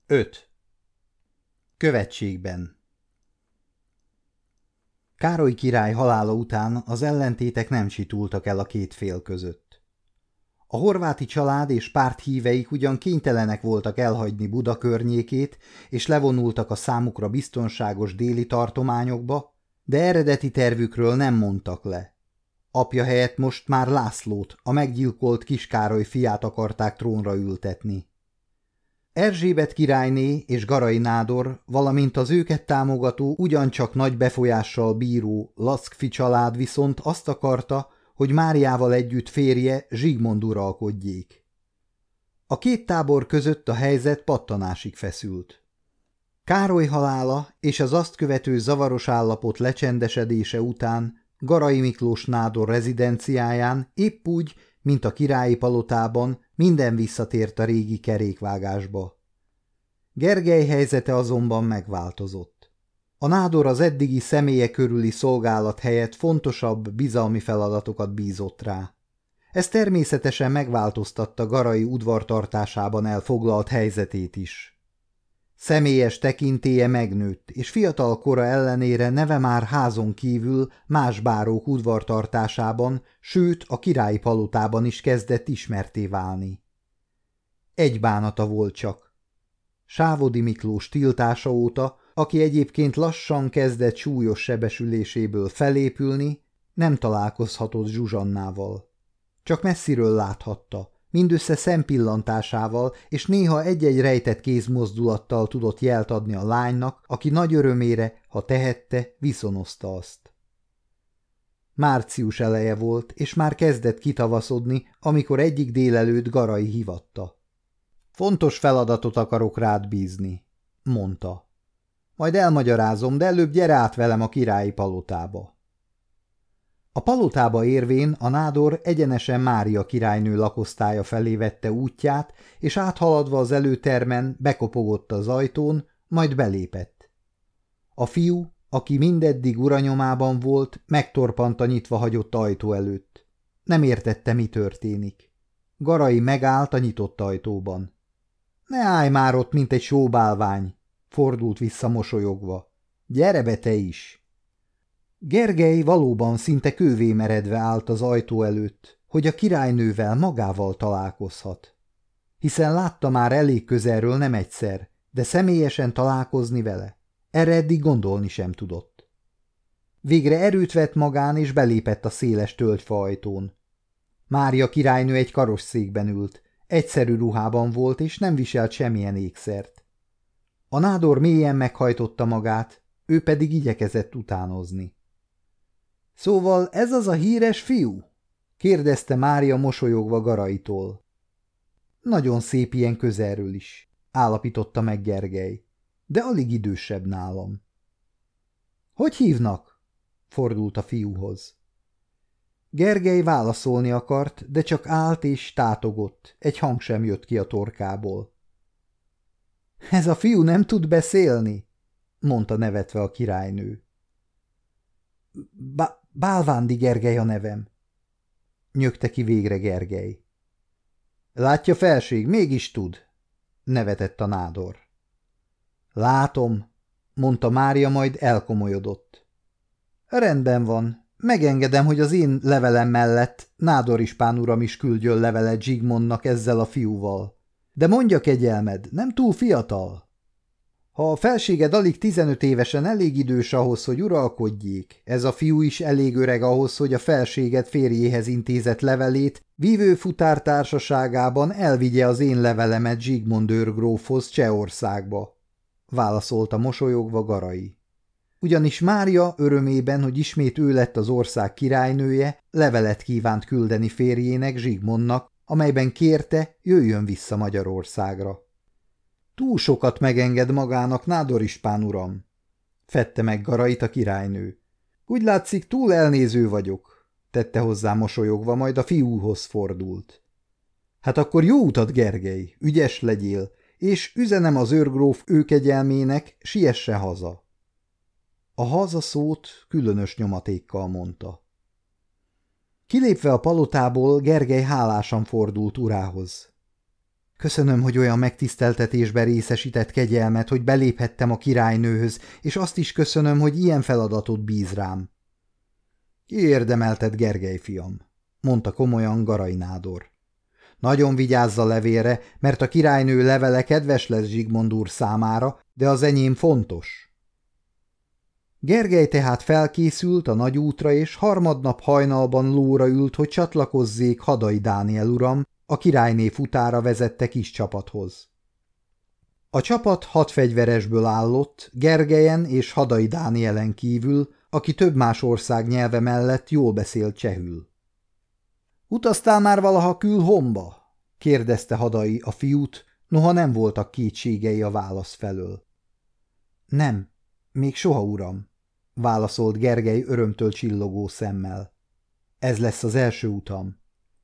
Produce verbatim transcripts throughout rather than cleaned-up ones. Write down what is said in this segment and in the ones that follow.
öt. Követségben. Károly király halála után az ellentétek nem situltak el a két fél között. A horváti család és párthíveik ugyan kénytelenek voltak elhagyni Buda környékét, és levonultak a számukra biztonságos déli tartományokba, de eredeti tervükről nem mondtak le. Apja helyett most már Lászlót, a meggyilkolt Kiskároly fiát akarták trónra ültetni. Erzsébet királyné és Garai nádor, valamint az őket támogató, ugyancsak nagy befolyással bíró Laszkfi család viszont azt akarta, hogy Máriával együtt férje Zsigmond uralkodjék. A két tábor között a helyzet pattanásig feszült. Károly halála és az azt követő zavaros állapot lecsendesedése után Garai Miklós nádor rezidenciáján épp úgy, mint a királyi palotában, minden visszatért a régi kerékvágásba. Gergely helyzete azonban megváltozott. A nádor az eddigi személye körüli szolgálat helyett fontosabb, bizalmi feladatokat bízott rá. Ez természetesen megváltoztatta Garai udvartartásában elfoglalt helyzetét is. Személyes tekintélye megnőtt, és fiatal kora ellenére neve már házon kívül más bárók udvartartásában, sőt a királyi palotában is kezdett ismertté válni. Egy bánata volt csak. Sávodi Miklós tiltása óta, aki egyébként lassan kezdett súlyos sebesüléséből felépülni, nem találkozhatott Zsuzsannával. Csak messziről láthatta, mindössze szempillantásával, és néha egy-egy rejtett kézmozdulattal tudott jelt adni a lánynak, aki nagy örömére, ha tehette, viszonozta azt. Március eleje volt, és már kezdett kitavaszodni, amikor egyik délelőtt Garai hívatta. Fontos feladatot akarok rád bízni, mondta. Majd elmagyarázom, de előbb gyere át velem a királyi palotába. A palotába érvén a nádor egyenesen Mária királynő lakosztálya felé vette útját, és áthaladva az előtermen bekopogott az ajtón, majd belépett. A fiú, aki mindeddig uranyomában volt, megtorpant a nyitva hagyott ajtó előtt. Nem értette, mi történik. Garai megállt a nyitott ajtóban. Ne állj már ott, mint egy sóbálvány, fordult vissza mosolyogva. Gyere be te is! Gergely valóban szinte kővé meredve állt az ajtó előtt, hogy a királynővel magával találkozhat. Hiszen látta már elég közelről nem egyszer, de személyesen találkozni vele. Erre eddig gondolni sem tudott. Végre erőt vett magán, és belépett a széles tölgyfa ajtón. Mária királynő egy karosszékben ült, egyszerű ruhában volt, és nem viselt semmilyen ékszert. A nádor mélyen meghajtotta magát, ő pedig igyekezett utánozni. Szóval ez az a híres fiú? Kérdezte Mária mosolyogva Garaitól. Nagyon szép ilyen közelről is, állapította meg Gergely, de alig idősebb nálam. Hogy hívnak? Fordult a fiúhoz. Gergely válaszolni akart, de csak állt és tátogott, egy hang sem jött ki a torkából. Ez a fiú nem tud beszélni, mondta nevetve a királynő. Bá Bálvándi Gergely a nevem, nyögte ki végre Gergely. Látja, felség, mégis tud, nevetett a nádor. Látom, mondta Mária, majd elkomolyodott. Rendben van, megengedem, hogy az én levelem mellett Nádor ispán uram is küldjön levelet Zsigmondnak ezzel a fiúval. De mondja, kegyelmed, nem túl fiatal? Ha a felséged alig tizenöt évesen elég idős ahhoz, hogy uralkodjék, ez a fiú is elég öreg ahhoz, hogy a felséged férjéhez intézett levelét vívő futártársaságában elvigye az én levelemet Zsigmond őrgrófhoz Csehországba, válaszolta mosolyogva Garai. Ugyanis Mária örömében, hogy ismét ő lett az ország királynője, levelet kívánt küldeni férjének, Zsigmondnak, amelyben kérte, jöjjön vissza Magyarországra. Túl sokat megenged magának, Nádor ispán uram, fedte meg Garait a királynő. Úgy látszik, túl elnéző vagyok, tette hozzá mosolyogva, majd a fiúhoz fordult. Hát akkor jó utat, Gergely, ügyes legyél, és üzenem az őrgróf őkegyelmének, siesse haza. A haza szót különös nyomatékkal mondta. Kilépve a palotából, Gergely hálásan fordult urához. Köszönöm, hogy olyan megtiszteltetésben részesített kegyelmet, hogy beléphettem a királynőhöz, és azt is köszönöm, hogy ilyen feladatot bíz rám. Kiérdemelted, Gergely fiam, mondta komolyan Garai nádor. Nagyon vigyázz a levélre, mert a királynő levele kedves lesz Zsigmond úr számára, de az enyém fontos. Gergely tehát felkészült a nagy útra, és harmadnap hajnalban lóra ült, hogy csatlakozzék Hadai Dániel uram, a királyné futára vezette kis csapathoz. A csapat hat fegyveresből állott, Gergelyen és Hadai Dánielen kívül, aki több más ország nyelve mellett jól beszélt csehül. – Utaztál már valaha Külhomba? – kérdezte Hadai a fiút, noha nem voltak kétségei a válasz felől. – Nem, még soha, uram – válaszolt Gergely örömtől csillogó szemmel. – Ez lesz az első utam. –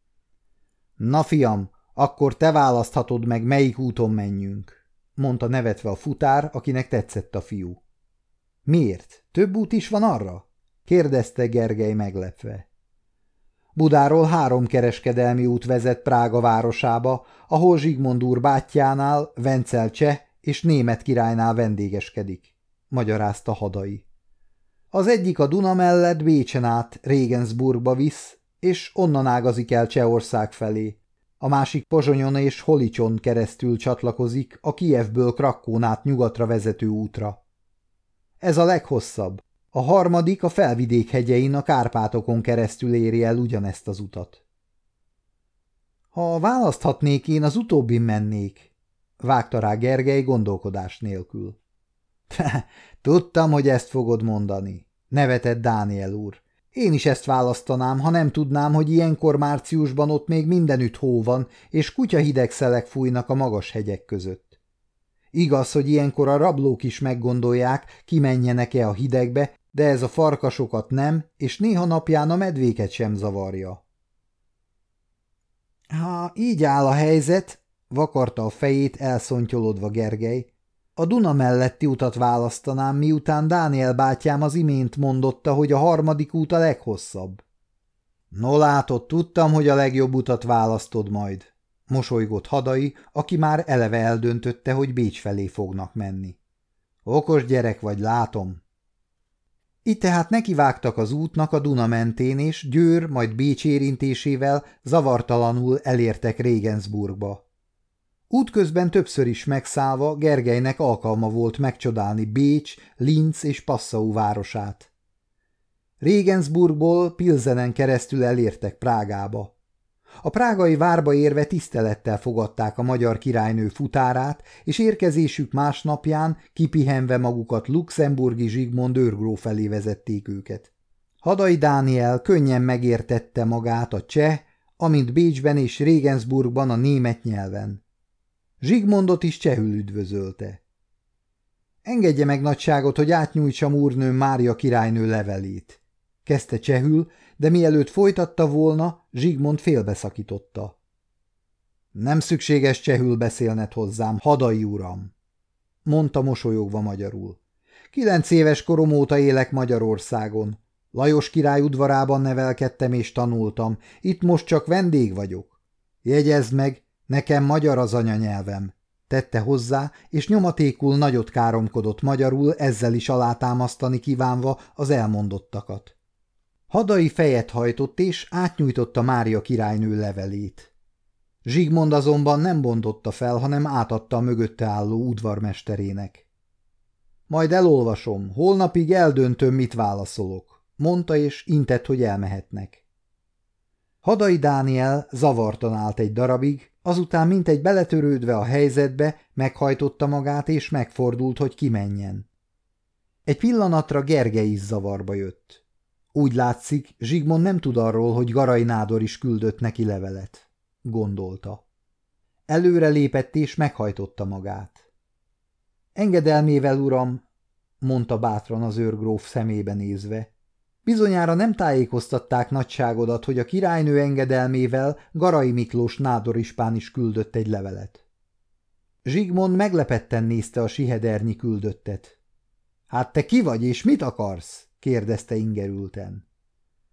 Na, fiam, akkor te választhatod meg, melyik úton menjünk – mondta nevetve a futár, akinek tetszett a fiú. – Miért? Több út is van arra? – kérdezte Gergely meglepve. Budáról három kereskedelmi út vezet Prága városába, ahol Zsigmond úr bátyjánál, Vencel cseh és német királynál vendégeskedik, magyarázta Hadai. Az egyik a Duna mellett Bécsen át Regensburgba visz, és onnan ágazik el Csehország felé. A másik Pozsonyon és Holicson keresztül csatlakozik a Kijevből Krakkón át nyugatra vezető útra. Ez a leghosszabb. A harmadik a felvidék hegyein a Kárpátokon keresztül éri el ugyanezt az utat. Ha választhatnék, én az utóbbin mennék, vágta rá Gergely gondolkodás nélkül. Tudtam, hogy ezt fogod mondani, nevetett Dániel úr. Én is ezt választanám, ha nem tudnám, hogy ilyenkor márciusban ott még mindenütt hó van, és kutyahideg szelek fújnak a magas hegyek között. Igaz, hogy ilyenkor a rablók is meggondolják, kimenjenek-e a hidegbe, de ez a farkasokat nem, és néha napján a medvéket sem zavarja. Ha így áll a helyzet, vakarta a fejét elszontyolodva Gergely, a Duna melletti utat választanám, miután Dániel bátyám az imént mondotta, hogy a harmadik út a leghosszabb. No látod, tudtam, hogy a legjobb utat választod majd, mosolygott Hadai, aki már eleve eldöntötte, hogy Bécs felé fognak menni. Okos gyerek vagy, látom. Itt tehát nekivágtak az útnak a Duna mentén, és Győr, majd Bécs érintésével zavartalanul elértek Regensburgba. Útközben többször is megszállva Gergelynek alkalma volt megcsodálni Bécs, Linz és Passau városát. Regensburgból Pilzenen keresztül elértek Prágába. A prágai várba érve tisztelettel fogadták a magyar királynő futárát, és érkezésük másnapján, kipihenve magukat luxemburgi Zsigmond őrgróf felé vezették őket. Hadai Dániel könnyen megértette magát a cseh, amint Bécsben és Regensburgban a német nyelven. Zsigmondot is csehül üdvözölte. Engedje meg nagyságot, hogy átnyújtsam úrnőm Mária királynő levelét. Kezdte csehül, de mielőtt folytatta volna, Zsigmond félbeszakította. Nem szükséges csehül beszélned hozzám, Hadai uram, mondta mosolyogva magyarul. Kilenc éves korom óta élek Magyarországon. Lajos király udvarában nevelkedtem és tanultam, itt most csak vendég vagyok. Jegyezd meg, nekem magyar az anyanyelvem, tette hozzá, és nyomatékul nagyot káromkodott magyarul, ezzel is alátámasztani kívánva az elmondottakat. Hadai fejet hajtott, és átnyújtotta Mária királynő levelét. Zsigmond azonban nem bontotta fel, hanem átadta a mögötte álló udvarmesterének. Majd elolvasom, holnapig eldöntöm, mit válaszolok, mondta, és intett, hogy elmehetnek. Hadai Dániel zavartan állt egy darabig, azután mintegy beletörődve a helyzetbe, meghajtotta magát, és megfordult, hogy kimenjen. Egy pillanatra Gergely is zavarba jött. Úgy látszik, Zsigmond nem tud arról, hogy Garai nádor is küldött neki levelet, gondolta. Előre lépett és meghajtotta magát. Engedelmével, uram, mondta bátran az őrgróf szemébe nézve. Bizonyára nem tájékoztatták nagyságodat, hogy a királynő engedelmével Garai Miklós nádorispán is küldött egy levelet. Zsigmond meglepetten nézte a sihedernyi küldöttet. Hát te ki vagy, és mit akarsz? kérdezte ingerülten.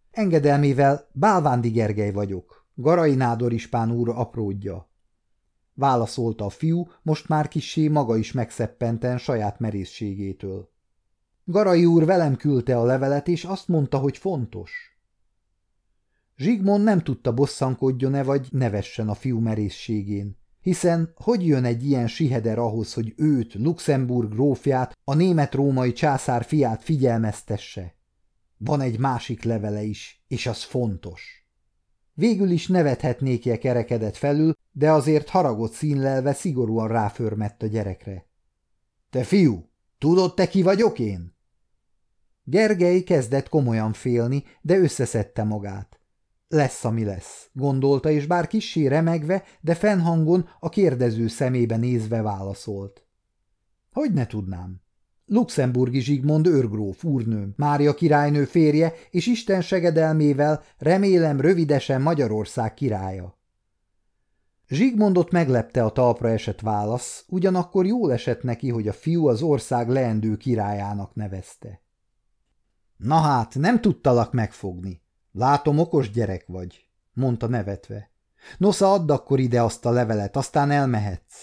Engedelmével Bálvándi Gergely vagyok, Garai nádorispán úr apródja. válaszolta a fiú, most már kissé maga is megszeppenten saját merészségétől. Garai úr velem küldte a levelet, és azt mondta, hogy fontos. Zsigmond nem tudta, bosszankodjon-e vagy nevessen a fiú merészségén, hiszen hogy jön egy ilyen siheder ahhoz, hogy őt, Luxemburg grófját, a német-római császár fiát figyelmeztesse? Van egy másik levele is, és az fontos. Végül is nevethetnék-e kerekedett felül, de azért haragot színlelve szigorúan ráförmett a gyerekre. Te fiú, tudod te ki vagyok én? Gergely kezdett komolyan félni, de összeszedte magát. Lesz, ami lesz, gondolta, és bár kissé remegve, de fennhangon a kérdező szemébe nézve válaszolt. Hogy ne tudnám? Luxemburgi Zsigmond őrgróf úrnőm, Mária királynő férje, és Isten segedelmével remélem rövidesen Magyarország királya. Zsigmondot meglepte a talpra esett válasz, ugyanakkor jól esett neki, hogy a fiú az ország leendő királyának nevezte. Na hát, nem tudtalak megfogni. Látom, okos gyerek vagy, mondta nevetve. Nosza, add akkor ide azt a levelet, aztán elmehetsz.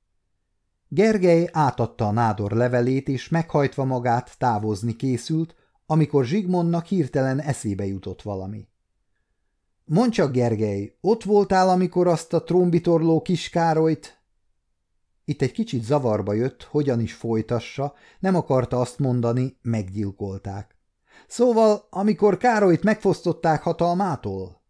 Gergely átadta a nádor levelét, és meghajtva magát távozni készült, amikor Zsigmondnak hirtelen eszébe jutott valami. Mondd csak, Gergely, ott voltál, amikor azt a trónbitorló kis Károlyt... Itt egy kicsit zavarba jött, hogyan is folytassa, nem akarta azt mondani, meggyilkolták. Szóval, amikor Károlyt megfosztották hatalmától?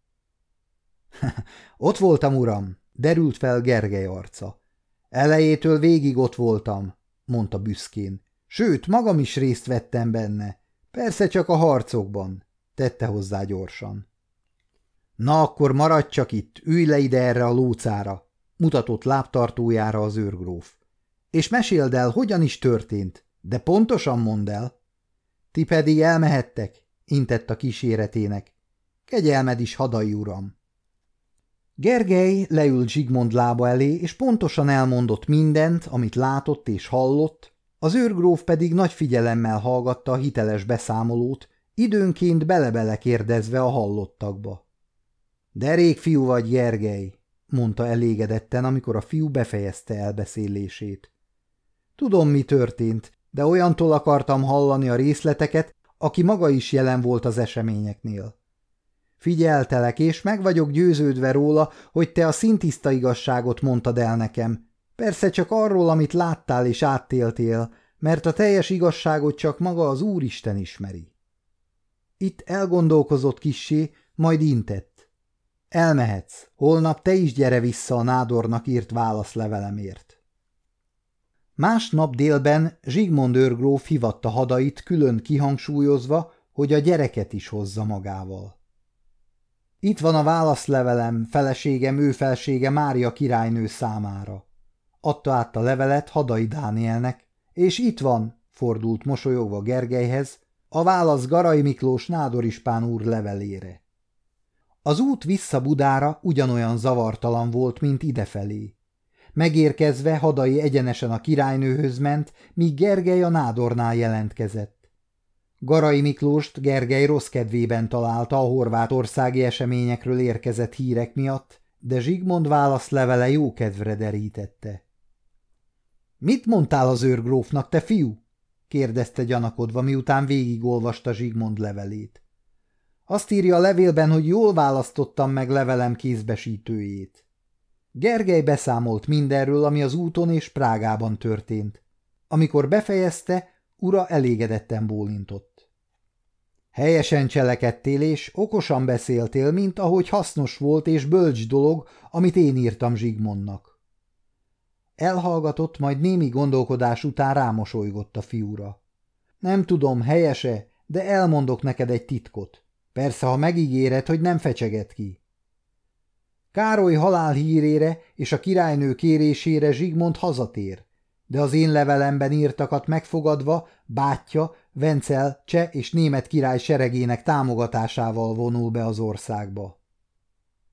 Ott voltam, uram, derült fel Gergely arca. Elejétől végig ott voltam, mondta büszkén. Sőt, magam is részt vettem benne. Persze csak a harcokban, tette hozzá gyorsan. Na akkor maradj csak itt, ülj le ide erre a lócára, mutatott lábtartójára az őrgróf. És meséld el, hogyan is történt, de pontosan mondd el. Ti pedig elmehettek, intett a kíséretének. Kegyelmed is, hadai uram. Gergely leült Zsigmond lába elé, és pontosan elmondott mindent, amit látott és hallott, az őrgróf pedig nagy figyelemmel hallgatta a hiteles beszámolót, időnként bele-bele kérdezve a hallottakba. Derék fiú vagy, Gergely, mondta elégedetten, amikor a fiú befejezte elbeszélését. Tudom, mi történt, de olyantól akartam hallani a részleteket, aki maga is jelen volt az eseményeknél. Figyeltelek, és meg vagyok győződve róla, hogy te a szintiszta igazságot mondtad el nekem. Persze csak arról, amit láttál és áttéltél, mert a teljes igazságot csak maga az Úristen ismeri. Itt elgondolkozott kissé, majd intett. Elmehetsz, holnap te is gyere vissza a nádornak írt válaszlevelemért. Másnap délben Zsigmond őrgróf hívatta hadait külön kihangsúlyozva, hogy a gyereket is hozza magával. Itt van a válaszlevelem, feleségem, ő felsége Mária királynő számára. Adta át a levelet Hadai Dánielnek, és itt van, fordult mosolyogva Gergelyhez, a válasz Garai Miklós nádorispán úr levelére. Az út vissza Budára ugyanolyan zavartalan volt, mint idefelé. Megérkezve Hadai egyenesen a királynőhöz ment, míg Gergely a nádornál jelentkezett. Garai Miklóst Gergely rossz kedvében találta a horvátországi eseményekről érkezett hírek miatt, de Zsigmond válaszlevele jó kedvre derítette. – Mit mondtál az őrgrófnak, te fiú? – kérdezte gyanakodva, miután végigolvasta Zsigmond levelét. – Azt írja a levélben, hogy jól választottam meg levelem kézbesítőjét. Gergely beszámolt mindenről, ami az úton és Prágában történt. Amikor befejezte, ura elégedetten bólintott. Helyesen cselekedtél és okosan beszéltél, mint ahogy hasznos volt és bölcs dolog, amit én írtam Zsigmondnak. Elhallgatott, majd némi gondolkodás után rámosolygott a fiúra. Nem tudom, helyese, de elmondok neked egy titkot. Persze, ha megígéred, hogy nem fecseget ki. Károly halál hírére és a királynő kérésére Zsigmond hazatér, de az én levelemben írtakat megfogadva bátyja, Vencel, cseh és német király seregének támogatásával vonul be az országba.